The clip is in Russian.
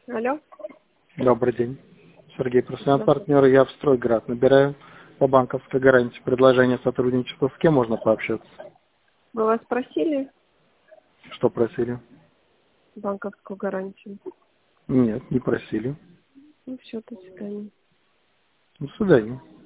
Алло. Добрый день. Сергей, профессиональный Здравствуйте. партнер, я в Стройград. Набираю по банковской гарантии предложение сотрудничества. С кем можно пообщаться? Мы вас просили Что просили? банковскую гарантию. Нет, не просили. Ну все, до свидания. До свидания.